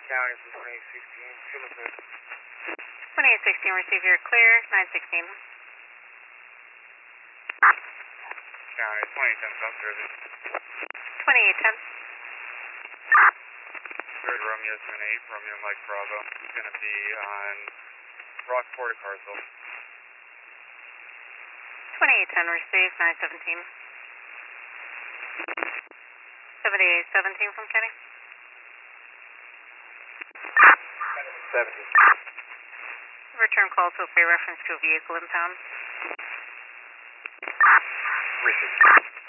County for 2816, Timothy. 2816, receive your clear, 916. County, 2810 South Jersey. 2810. Third Romeo 78, Romeo Mike Bravo. It's going to be on Rockport at Carsville. 2810, receive, 917. 7817 from Kenny. 70. Return call to obey reference to a vehicle impound. Richard.